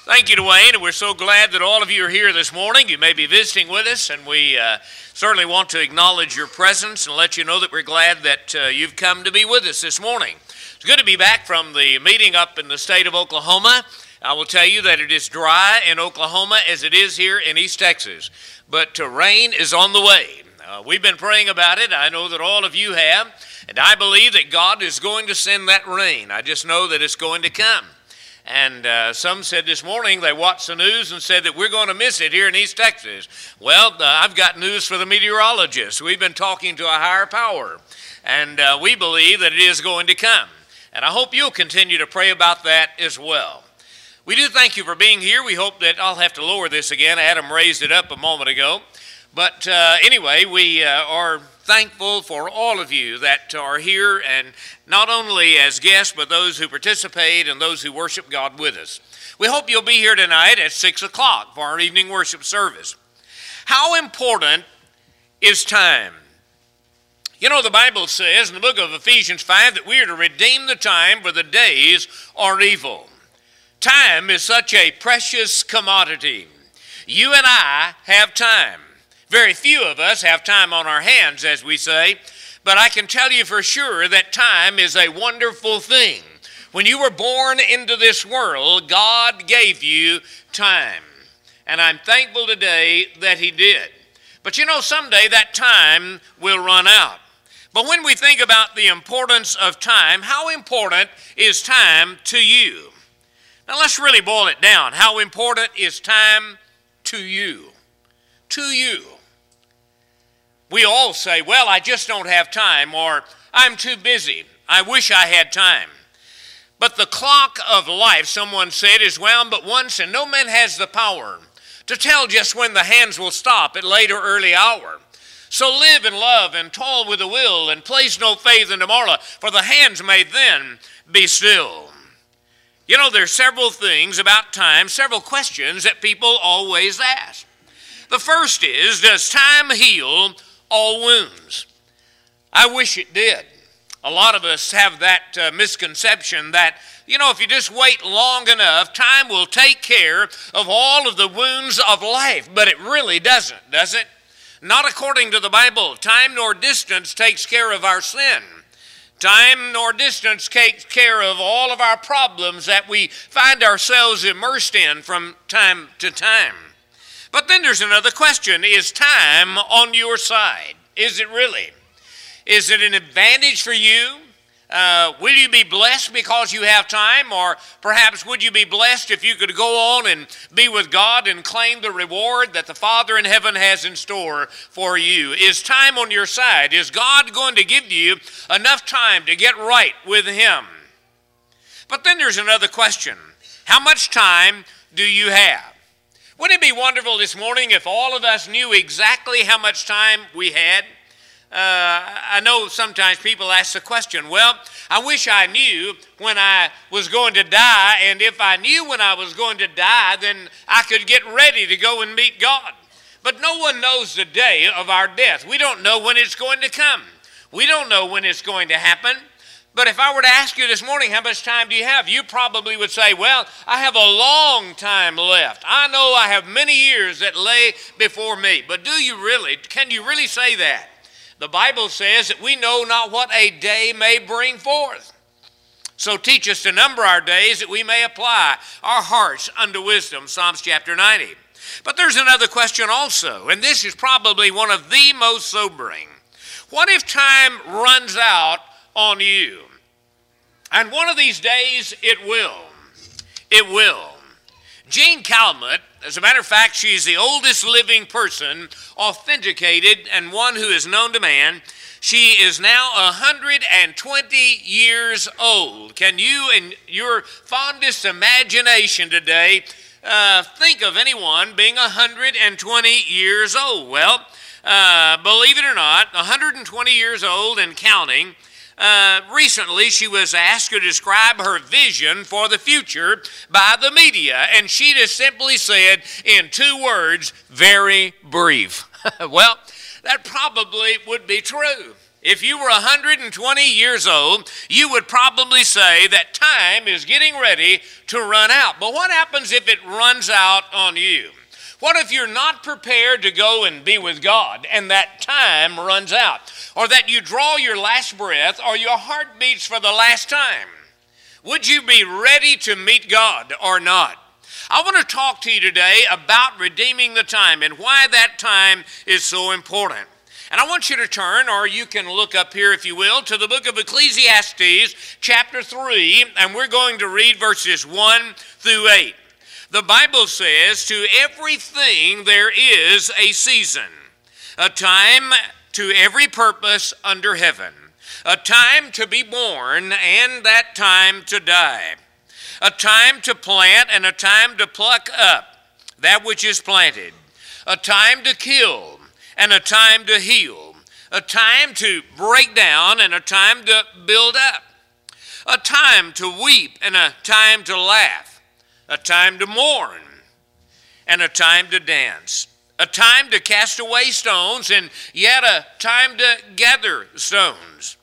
Thank you, Dwayne, and we're so glad that all of you are here this morning. You may be visiting with us, and we certainly want to acknowledge your presence and let you know that we're glad that you've come to be with us this morning. It's good to be back from the meeting up in the state of Oklahoma. I will tell you that it is dry in Oklahoma as it is here in East Texas, but rain is on the way. We've been praying about it. I know that all of you have, and I believe that God is going to send that rain. I just know that it's going to come. And some said this morning they watched the news and said that we're going to miss it here in East Texas. Well, I've got news for the meteorologists. We've been talking to a higher power, and we believe that it is going to come. And I hope you'll continue to pray about that as well. We do thank you for being here. We hope that I'll have to lower this again. Adam raised it up a moment ago. But anyway, we are thankful for all of you that are here, and not only as guests, but those who participate and those who worship God with us. We hope you'll be here tonight at 6 o'clock for our evening worship service. How important is time? You know, the Bible says in the book of Ephesians 5 that we are to redeem the time, for the days are evil. Time is such a precious commodity. You and I have time. Very few of us have time on our hands, as we say, but I can tell you for sure that time is a wonderful thing. When you were born into this world, God gave you time, and I'm thankful today that He did. But you know, someday that time will run out. But when we think about the importance of time, how important is time to you? Now let's really boil it down. How important is time to you? To you. We all say, well, I just don't have time, or I'm too busy. I wish I had time. But the clock of life, someone said, is wound but once, and no man has the power to tell just when the hands will stop at late or early hour. So live and love and toil with a will, and place no faith in tomorrow, for the hands may then be still. You know, there's several things about time, several questions that people always ask. The first is, does time heal all wounds? I wish it did. A lot of us have that misconception that, you know, if you just wait long enough, time will take care of all of the wounds of life. But it really doesn't, does it? Not according to the Bible. Time nor distance takes care of our sin. Time nor distance takes care of all of our problems that we find ourselves immersed in from time to time. But then there's another question. Is time on your side? Is it really? Is it an advantage for you? Will you be blessed because you have time? Or perhaps would you be blessed if you could go on and be with God and claim the reward that the Father in heaven has in store for you? Is time on your side? Is God going to give you enough time to get right with Him? But then there's another question. How much time do you have? Wouldn't it be wonderful this morning if all of us knew exactly how much time we had? I know sometimes people ask the question, well, I wish I knew when I was going to die, and if I knew when I was going to die, then I could get ready to go and meet God. But no one knows the day of our death. We don't know when it's going to come. We don't know when it's going to happen. But if I were to ask you this morning, how much time do you have? You probably would say, well, I have a long time left. I know I have many years that lay before me. But do you really? Can you really say that? The Bible says that we know not what a day may bring forth. So teach us to number our days that we may apply our hearts unto wisdom. Psalms chapter 90. But there's another question also, and this is probably one of the most sobering. What if time runs out on you? And one of these days it will. It will. Jean Calment, as a matter of fact, she's the oldest living person authenticated and one who is known to man. She is now 120 years old. Can you, in your fondest imagination today, think of anyone being 120 years old? Well, believe it or not, 120 years old and counting. Recently, she was asked to describe her vision for the future by the media, and she just simply said in 2 words, very brief. Well, that probably would be true. If you were 120 years old, you would probably say that time is getting ready to run out. But what happens if it runs out on you? What if you're not prepared to go and be with God and that time runs out? Or that you draw your last breath or your heart beats for the last time? Would you be ready to meet God or not? I want to talk to you today about redeeming the time and why that time is so important. And I want you to turn, or you can look up here if you will, to the book of Ecclesiastes chapter 3, and we're going to read verses 1 through 8. The Bible says, "To everything there is a season, a time to every purpose under heaven, a time to be born and that time to die, a time to plant and a time to pluck up that which is planted, a time to kill and a time to heal, a time to break down and a time to build up, a time to weep and a time to laugh, a time to mourn and a time to dance, a time to cast away stones and yet a time to gather stones,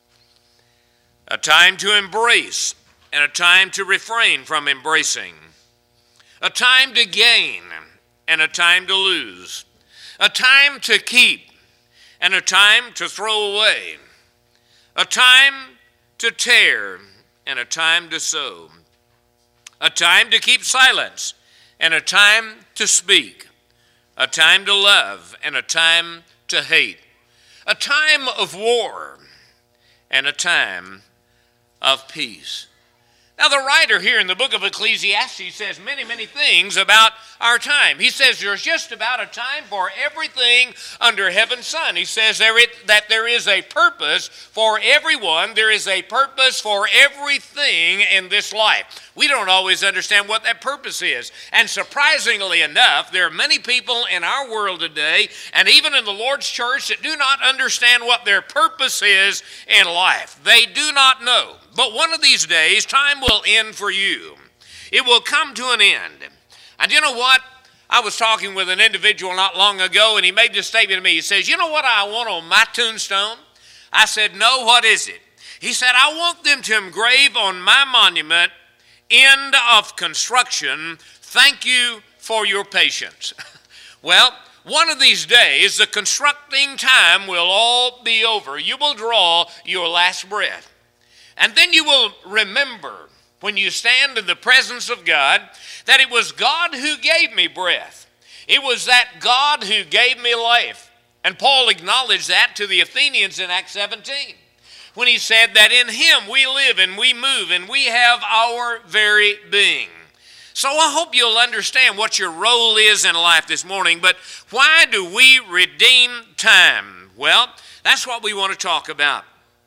a time to embrace and a time to refrain from embracing, a time to gain and a time to lose, a time to keep and a time to throw away, a time to tear and a time to sow, a time to keep silence and a time to speak, a time to love and a time to hate, a time of war and a time of peace." Now, the writer here in the book of Ecclesiastes says many, many things about our time. He says there's just about a time for everything under heaven's sun. He says that there is a purpose for everyone. There is a purpose for everything in this life. We don't always understand what that purpose is. And surprisingly enough, there are many people in our world today, and even in the Lord's church, that do not understand what their purpose is in life. They do not know. But one of these days, time will end for you. It will come to an end. And you know what? I was talking with an individual not long ago, and he made this statement to me. He says, "You know what I want on my tombstone?" I said, "No, what is it?" He said, "I want them to engrave on my monument, 'End of construction. Thank you for your patience.'" Well, one of these days, the constructing time will all be over. You will draw your last breath. And then you will remember when you stand in the presence of God that it was God who gave me breath. It was that God who gave me life. And Paul acknowledged that to the Athenians in Acts 17 when he said that in him we live and we move and we have our very being. So I hope you'll understand what your role is in life this morning. But why do we redeem time? Well, that's what we want to talk about.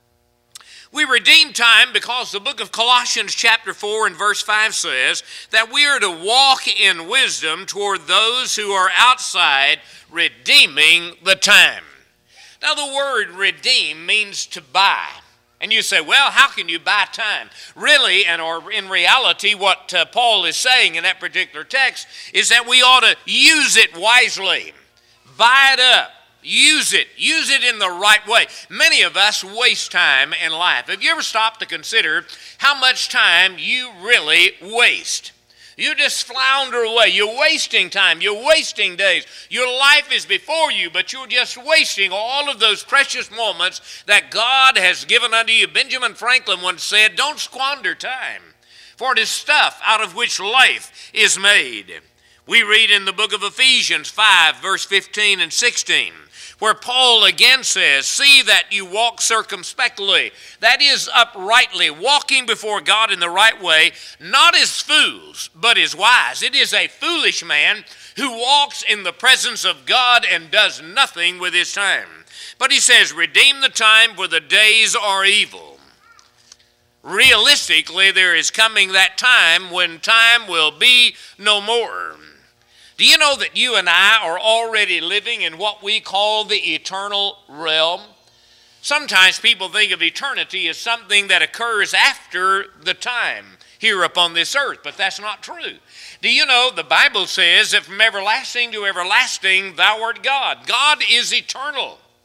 We redeem time because the book of Colossians chapter 4 and verse 5 says that we are to walk in wisdom toward those who are outside, redeeming the time. Now the word redeem means to buy. And you say, well, how can you buy time? Really, or in reality, what Paul is saying in that particular text is that we ought to use it wisely. Buy it up. Use it in the right way. Many of us waste time in life. Have you ever stopped to consider how much time you really waste? You just flounder away. You're wasting time. You're wasting days. Your life is before you, but you're just wasting all of those precious moments that God has given unto you. Benjamin Franklin once said, "Don't squander time, for it is stuff out of which life is made." We read in the book of Ephesians 5, verse 15 and 16, where Paul again says, "See that you walk circumspectly," that is uprightly, walking before God in the right way, not as fools, but as wise. It is a foolish man who walks in the presence of God and does nothing with his time. But he says, "Redeem the time, for the days are evil." Realistically, there is coming that time when time will be no more. Do you know that you and I are already living in what we call the eternal realm? Sometimes people think of eternity as something that occurs after the time here upon this earth, but that's not true. Do you know the Bible says that from everlasting to everlasting thou art God. God is eternal.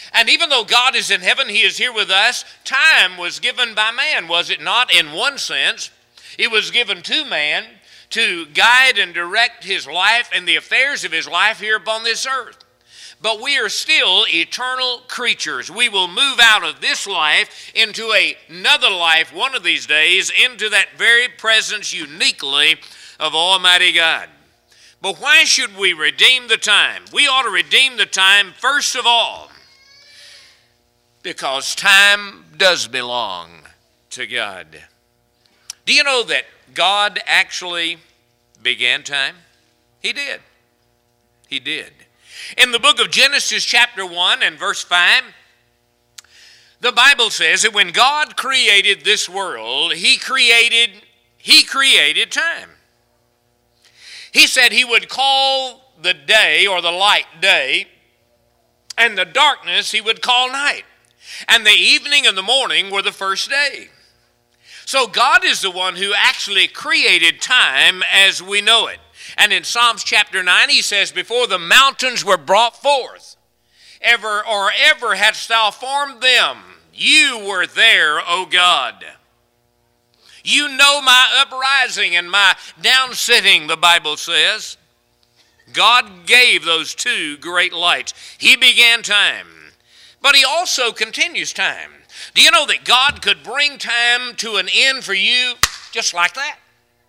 And even though God is in heaven, he is here with us, time was given by man, was it not? In one sense, it was given to man to guide and direct his life and the affairs of his life here upon this earth. But we are still eternal creatures. We will move out of this life into another life one of these days, into that very presence uniquely of Almighty God. But why should we redeem the time? We ought to redeem the time first of all, because time does belong to God. Do you know that God actually began time? He did. He did. In the book of Genesis chapter 1 and verse 5, the Bible says that when God created this world, he created time. He said he would call the day or the light day, and the darkness he would call night. And the evening and the morning were the first day. So God is the one who actually created time as we know it. And in Psalms chapter 9 he says, before the mountains were brought forth, ever hadst thou formed them, you were there, O God. You know my uprising and my downsitting, the Bible says. God gave those two great lights. He began time, but he also continues time. Do you know that God could bring time to an end for you just like that?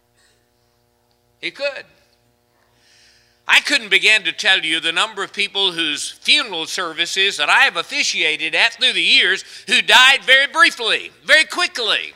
He could. I couldn't begin to tell you the number of people whose funeral services that I have officiated at through the years who died very briefly, very quickly.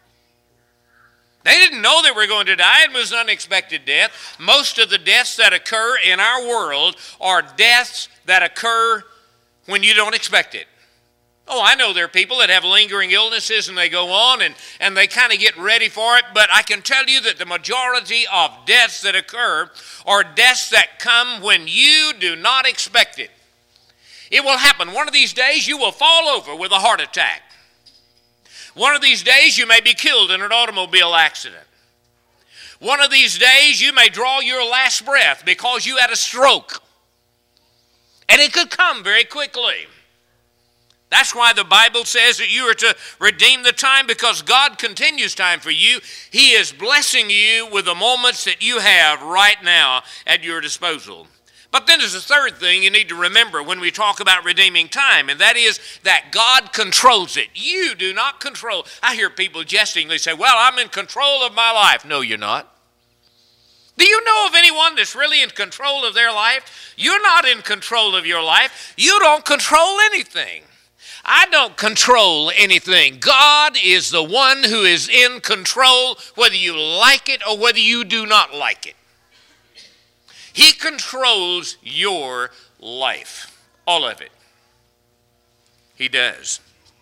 They didn't know they were going to die. It was an unexpected death. Most of the deaths that occur in our world are deaths that occur when you don't expect it. Oh, I know there are people that have lingering illnesses and they go on and they kind of get ready for it, but I can tell you that the majority of deaths that occur are deaths that come when you do not expect it. It will happen. One of these days you will fall over with a heart attack. One of these days you may be killed in an automobile accident. One of these days you may draw your last breath because you had a stroke. And it could come very quickly. That's why the Bible says that you are to redeem the time, because God continues time for you. He is blessing you with the moments that you have right now at your disposal. But then there's a third thing you need to remember when we talk about redeeming time, and that is that God controls it. You do not control. I hear people jestingly say, well, I'm in control of my life. No, you're not. Do you know of anyone that's really in control of their life? You're not in control of your life. You don't control anything. I don't control anything. God is the one who is in control, whether you like it or whether you do not like it. He controls your life, all of it. He does.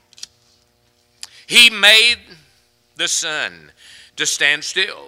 He made the sun to stand still.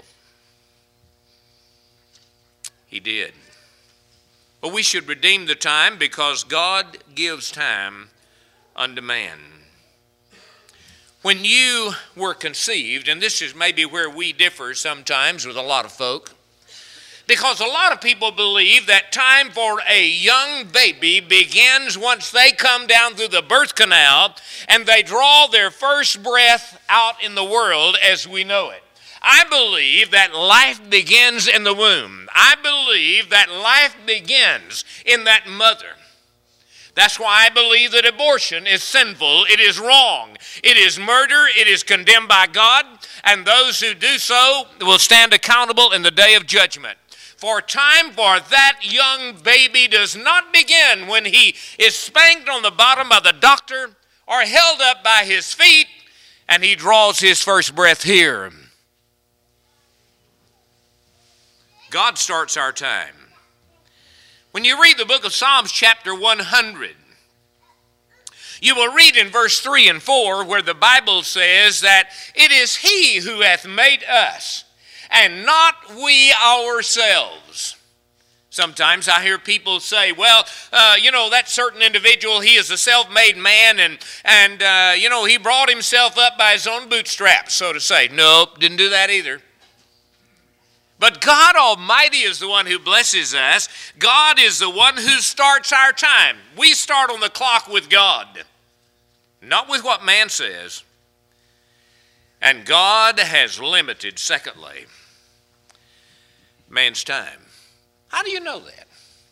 He did. But we should redeem the time because God gives time unto man. When you were conceived, and this is maybe where we differ sometimes with a lot of folk, because a lot of people believe that time for a young baby begins once they come down through the birth canal and they draw their first breath out in the world as we know it. I believe that life begins in the womb. I believe that life begins in that mother. That's why I believe that abortion is sinful, it is wrong, it is murder, it is condemned by God, and those who do so will stand accountable in the day of judgment. For time for that young baby does not begin when he is spanked on the bottom by the doctor or held up by his feet and he draws his first breath here. God starts our time. When you read the book of Psalms chapter 100, you will read in verse 3 and 4 where the Bible says that it is he who hath made us and not we ourselves. Sometimes I hear people say, well, that certain individual, he is a self-made man and he brought himself up by his own bootstraps, so to say. Nope, didn't do that either. But God Almighty is the one who blesses us. God is the one who starts our time. We start on the clock with God, not with what man says. And God has limited, secondly, man's time. How do you know that?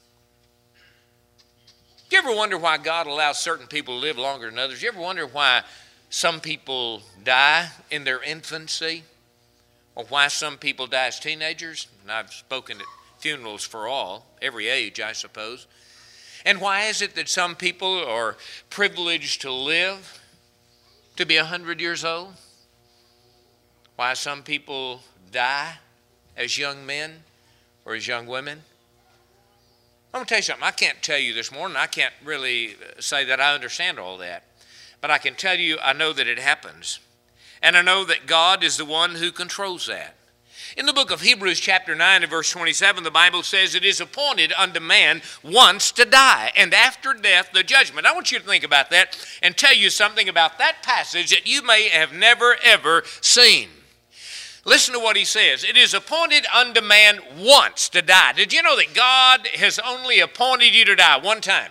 Do you ever wonder why God allows certain people to live longer than others? Do you ever wonder why some people die in their infancy? Or why some people die as teenagers? And I've spoken at funerals for all, every age, I suppose. And why is it that some people are privileged to live to be 100 years old? Why some people die as young men or as young women? I'm going to tell you something. I can't tell you this morning. I can't really say that I understand all that. But I can tell you I know that it happens. And I know that God is the one who controls that. In the book of Hebrews chapter 9 and verse 27, the Bible says, it is appointed unto man once to die, and after death the judgment. I want you to think about that and tell you something about that passage that you may have never ever seen. Listen to what he says. It is appointed unto man once to die. Did you know that God has only appointed you to die one time?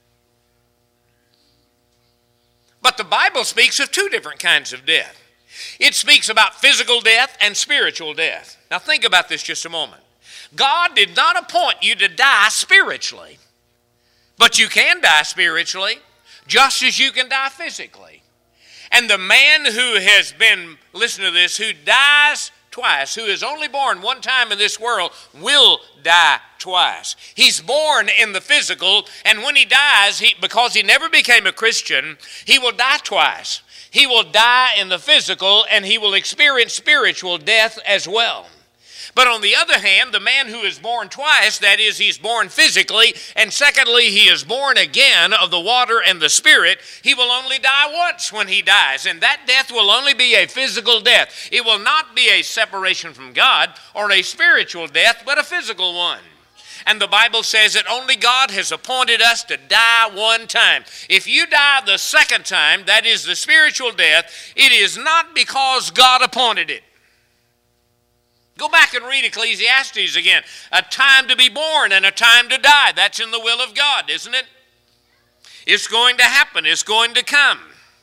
But the Bible speaks of two different kinds of death. It speaks about physical death and spiritual death. Now think about this just a moment. God did not appoint you to die spiritually, but you can die spiritually just as you can die physically. And the man who has been, listen to this, who dies twice, who is only born one time in this world, will die twice. He's born in the physical, and when he dies, because he never became a Christian, he will die twice. He will die in the physical, and he will experience spiritual death as well. But on the other hand, the man who is born twice, that is, he's born physically, and secondly, he is born again of the water and the Spirit, he will only die once when he dies. And that death will only be a physical death. It will not be a separation from God or a spiritual death, but a physical one. And the Bible says that only God has appointed us to die one time. If you die the second time, that is the spiritual death, it is not because God appointed it. Go back and read Ecclesiastes again. A time to be born and a time to die. That's in the will of God, isn't it? It's going to happen. It's going to come.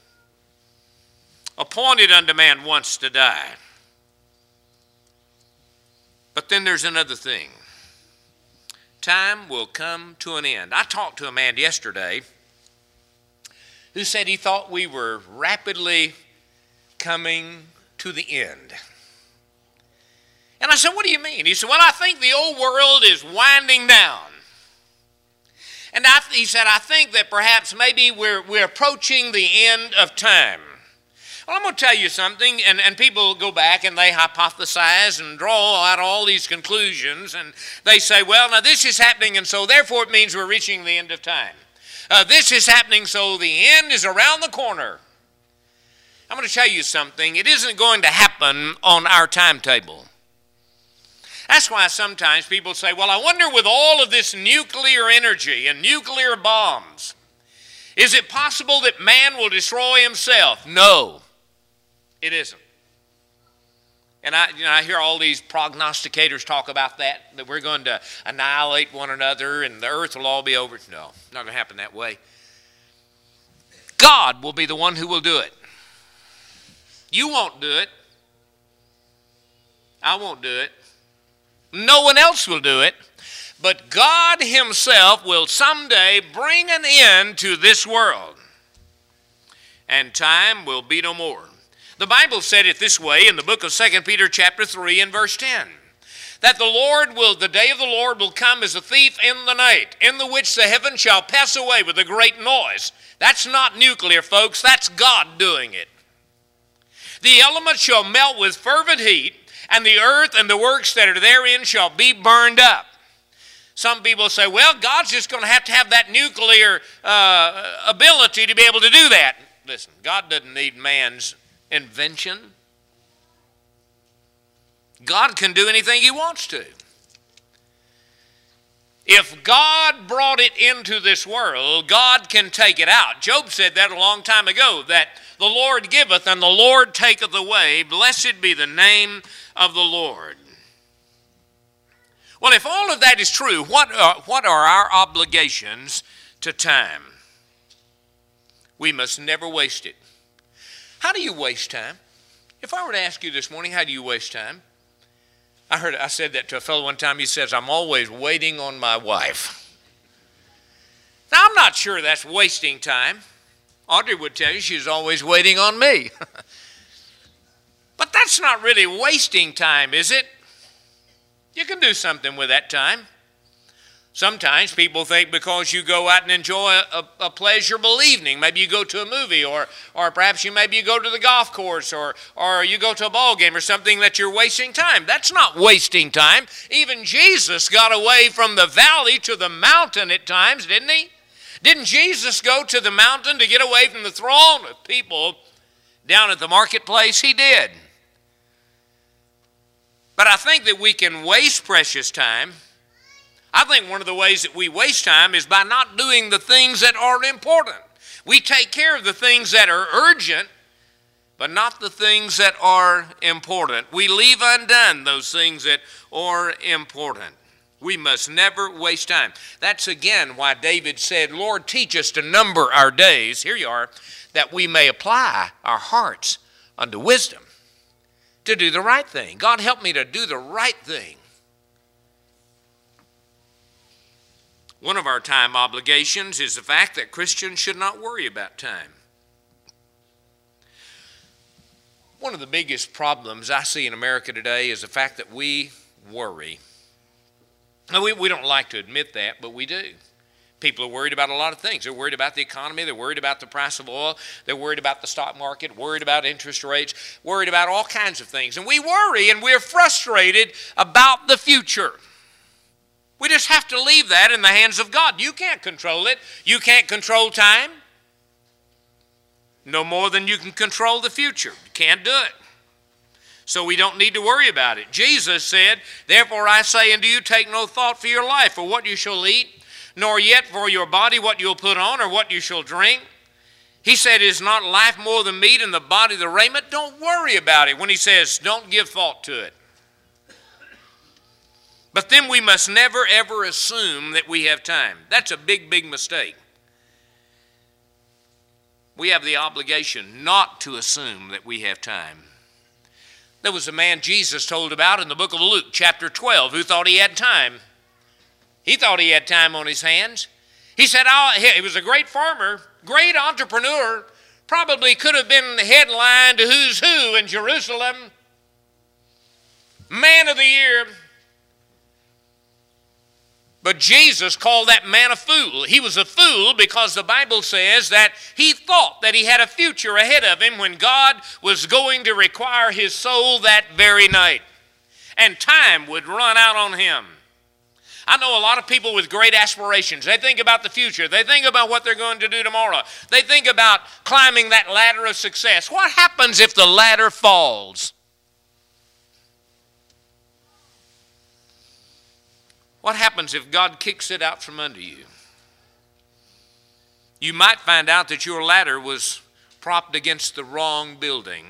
Appointed unto man once to die. But then there's another thing. Time will come to an end. I talked to a man yesterday who said he thought we were rapidly coming to the end. And I said, what do you mean? He said, well, I think the old world is winding down. And he said, I think that perhaps maybe we're approaching the end of time. Well, I'm going to tell you something, and people go back and they hypothesize and draw out all these conclusions, and they say, well, now this is happening, and so therefore it means we're reaching the end of time. This is happening, so the end is around the corner. I'm going to tell you something. It isn't going to happen on our timetable. That's why sometimes people say, well, I wonder with all of this nuclear energy and nuclear bombs, is it possible that man will destroy himself? No, it isn't. And I hear all these prognosticators talk about that we're going to annihilate one another and the earth will all be over. No, not going to happen that way. God will be the one who will do it. You won't do it. I won't do it. No one else will do it, but God himself will someday bring an end to this world, and time will be no more. The Bible said it this way in the book of 2 Peter chapter 3 and verse 10, that the day of the Lord will come as a thief in the night, in the which the heavens shall pass away with a great noise. That's not nuclear, folks. That's God doing it. The elements shall melt with fervent heat, and the earth and the works that are therein shall be burned up. Some people say, well, God's just going to have that nuclear ability to be able to do that. Listen, God doesn't need man's invention. God can do anything he wants to. If God brought it into this world, God can take it out. Job said that a long time ago, that the Lord giveth and the Lord taketh away. Blessed be the name of the Lord. Well, if all of that is true, what are our obligations to time? We must never waste it. How do you waste time? If I were to ask you this morning, how do you waste time? I said that to a fellow one time. He says, I'm always waiting on my wife. Now, I'm not sure that's wasting time. Audrey would tell you she's always waiting on me. But that's not really wasting time, is it? You can do something with that time. Sometimes people think because you go out and enjoy a pleasurable evening, maybe you go to a movie, or perhaps you go to the golf course, or you go to a ball game or something, that you're wasting time. That's not wasting time. Even Jesus got away from the valley to the mountain at times, didn't he? Didn't Jesus go to the mountain to get away from the throng of people down at the marketplace? He did. But I think that we can waste precious time. I think one of the ways that we waste time is by not doing the things that are important. We take care of the things that are urgent, but not the things that are important. We leave undone those things that are important. We must never waste time. That's again why David said, Lord, teach us to number our days. Here you are, that we may apply our hearts unto wisdom, to do the right thing. God, help me to do the right thing. One of our time obligations is the fact that Christians should not worry about time. One of the biggest problems I see in America today is the fact that we worry. Now, we don't like to admit that, but we do. People are worried about a lot of things. They're worried about the economy. They're worried about the price of oil. They're worried about the stock market, worried about interest rates, worried about all kinds of things. And we worry and we're frustrated about the future. We just have to leave that in the hands of God. You can't control it. You can't control time. No more than you can control the future. You can't do it. So we don't need to worry about it. Jesus said, therefore I say unto you, take no thought for your life, for what you shall eat, nor yet for your body what you'll put on, or what you shall drink. He said, is not life more than meat, and the body the raiment? Don't worry about it when he says, don't give thought to it. But then we must never, ever assume that we have time. That's a big, big mistake. We have the obligation not to assume that we have time. There was a man Jesus told about in the book of Luke, chapter 12, who thought he had time. He thought he had time on his hands. He said, he was a great farmer, great entrepreneur, probably could have been the headline to Who's Who in Jerusalem. Man of the year. But Jesus called that man a fool. He was a fool because the Bible says that he thought that he had a future ahead of him when God was going to require his soul that very night. And time would run out on him. I know a lot of people with great aspirations. They think about the future. They think about what they're going to do tomorrow. They think about climbing that ladder of success. What happens if the ladder falls? What happens if God kicks it out from under you? You might find out that your ladder was propped against the wrong building.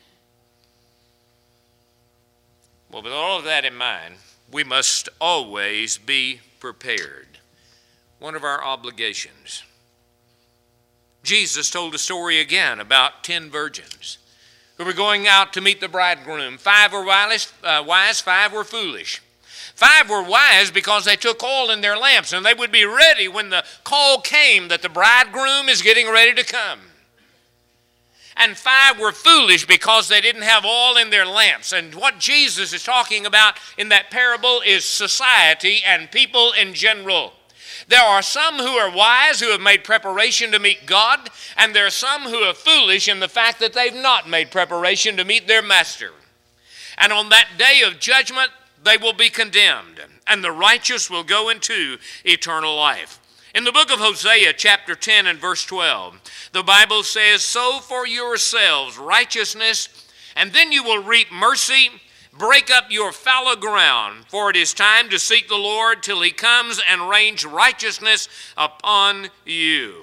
Well, with all of that in mind, we must always be prepared. One of our obligations. Jesus told a story again about 10 virgins who were going out to meet the bridegroom. 5 were wise, 5 were foolish. 5 were wise because they took oil in their lamps, and they would be ready when the call came that the bridegroom is getting ready to come. And 5 were foolish because they didn't have oil in their lamps. And what Jesus is talking about in that parable is society and people in general. There are some who are wise who have made preparation to meet God, and there are some who are foolish in the fact that they've not made preparation to meet their master. And on that day of judgment, they will be condemned, and the righteous will go into eternal life. In the book of Hosea, chapter 10 and verse 12, the Bible says, sow for yourselves righteousness, and then you will reap mercy. Break up your fallow ground, for it is time to seek the Lord till he comes and rains righteousness upon you.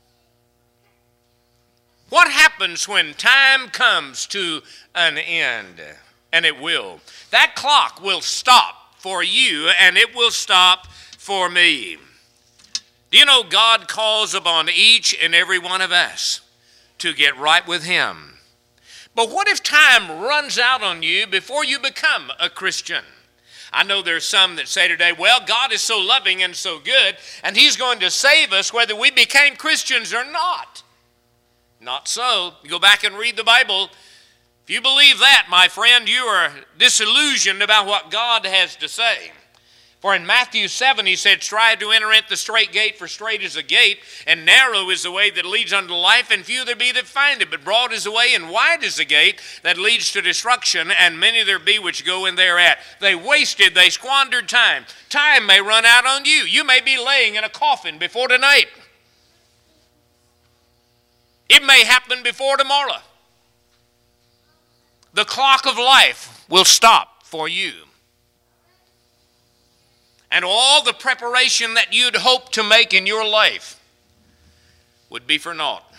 What happens when time comes to an end? And it will. That clock will stop for you, and it will stop for me. Do you know God calls upon each and every one of us to get right with Him? But what if time runs out on you before you become a Christian? I know there's some that say today, well, God is so loving and so good, and He's going to save us whether we became Christians or not. Not so. You go back and read the Bible. If you believe that, my friend, you are disillusioned about what God has to say. For in Matthew 7, He said, strive to enter at the straight gate, for straight is the gate, and narrow is the way that leads unto life, and few there be that find it. But broad is the way, and wide is the gate that leads to destruction, and many there be which go in thereat. They squandered time. Time may run out on you. You may be laying in a coffin before tonight. It may happen before tomorrow. The clock of life will stop for you. And all the preparation that you'd hope to make in your life would be for naught.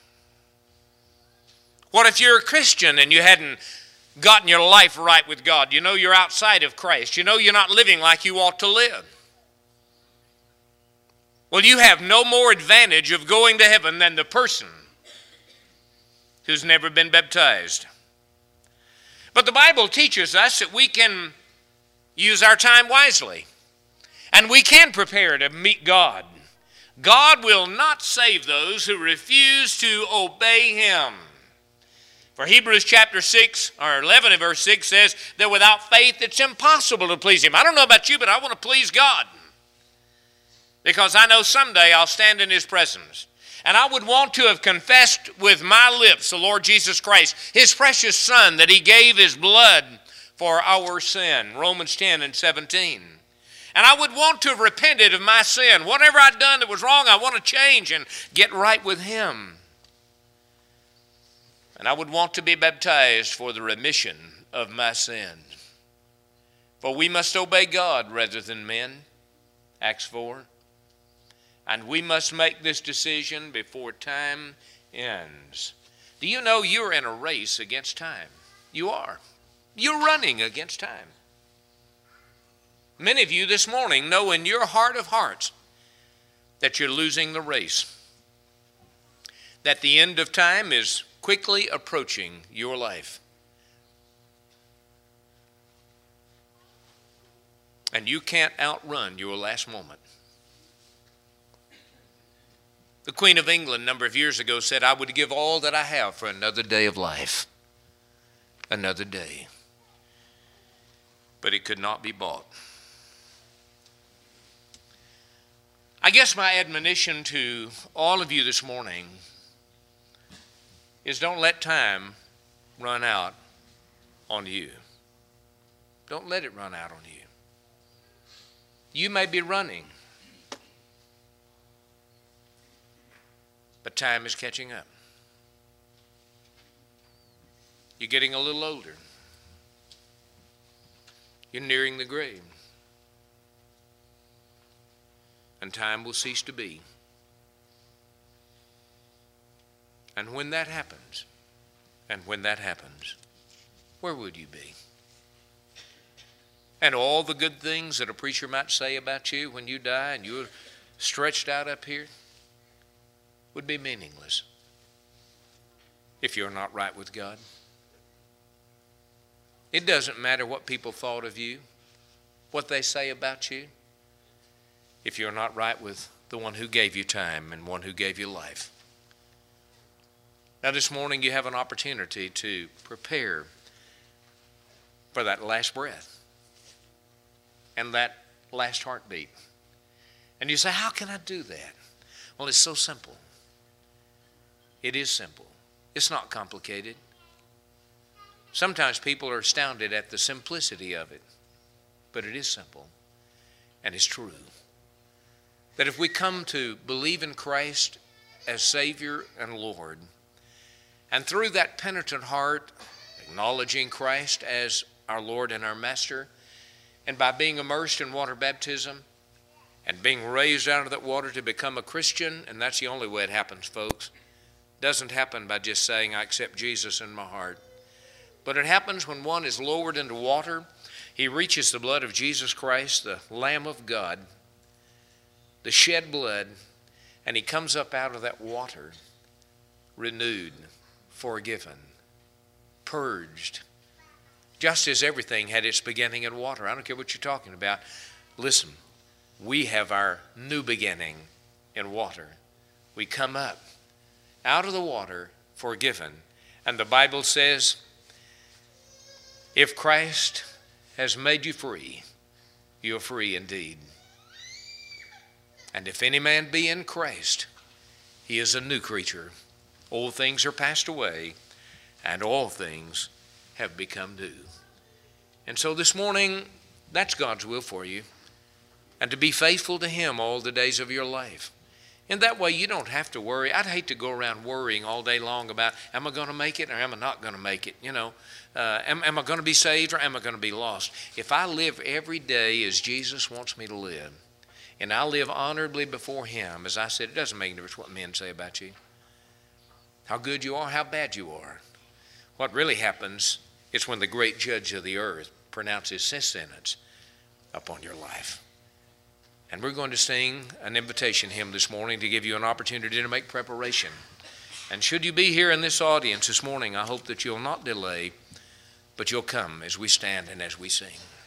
What if you're a Christian and you hadn't gotten your life right with God? You know you're outside of Christ. You know you're not living like you ought to live. Well, you have no more advantage of going to heaven than the person who's never been baptized. But the Bible teaches us that we can use our time wisely. And we can prepare to meet God. God will not save those who refuse to obey Him. For Hebrews chapter 6, or 11 and verse 6 says that without faith it's impossible to please Him. I don't know about you, but I want to please God. Because I know someday I'll stand in His presence. And I would want to have confessed with my lips the Lord Jesus Christ, His precious Son, that He gave His blood for our sin. Romans 10 and 17. And I would want to have repented of my sin. Whatever I'd done that was wrong, I want to change and get right with Him. And I would want to be baptized for the remission of my sins. For we must obey God rather than men. Acts 4. And we must make this decision before time ends. Do you know you're in a race against time? You are. You're running against time. Many of you this morning know in your heart of hearts that you're losing the race, that the end of time is quickly approaching your life. And you can't outrun your last moment. The Queen of England a number of years ago said, I would give all that I have for another day of life. Another day. But it could not be bought. I guess my admonition to all of you this morning is don't let time run out on you. Don't let it run out on you. You may be running, but time is catching up. You're getting a little older. You're nearing the grave. And time will cease to be. And when that happens, where would you be? And all the good things that a preacher might say about you when you die and you're stretched out up here would be meaningless if you're not right with God. It doesn't matter what people thought of you, what they say about you, if you're not right with the one who gave you time and one who gave you life. Now this morning you have an opportunity to prepare for that last breath and that last heartbeat. And you say, how can I do that? Well, it's so simple. It is simple. It's not complicated. Sometimes people are astounded at the simplicity of it, but it is simple and it's true. That if we come to believe in Christ as Savior and Lord, and through that penitent heart, acknowledging Christ as our Lord and our Master, and by being immersed in water baptism, and being raised out of that water to become a Christian, and that's the only way it happens, folks. It doesn't happen by just saying, I accept Jesus in my heart. But it happens when one is lowered into water he reaches the blood of Jesus Christ, the Lamb of God, the shed blood, and he comes up out of that water renewed, forgiven, purged, just as everything had its beginning in water. I don't care what you're talking about. Listen, we have our new beginning in water. We come up out of the water forgiven. And the Bible says, if Christ has made you free, you are free indeed. And if any man be in Christ, he is a new creature. Old things are passed away, and all things have become new. And so this morning, that's God's will for you, and to be faithful to him all the days of your life. In that way, you don't have to worry. I'd hate to go around worrying all day long about, am I going to make it or am I not going to make it? You know, am I going to be saved or am I going to be lost? If I live every day as Jesus wants me to live, and I live honorably before him, as I said, it doesn't make any difference what men say about you, how good you are, how bad you are. What really happens is when the great judge of the earth pronounces his sentence upon your life. And we're going to sing an invitation hymn this morning to give you an opportunity to make preparation. And should you be here in this audience this morning, I hope that you'll not delay, but you'll come as we stand and as we sing.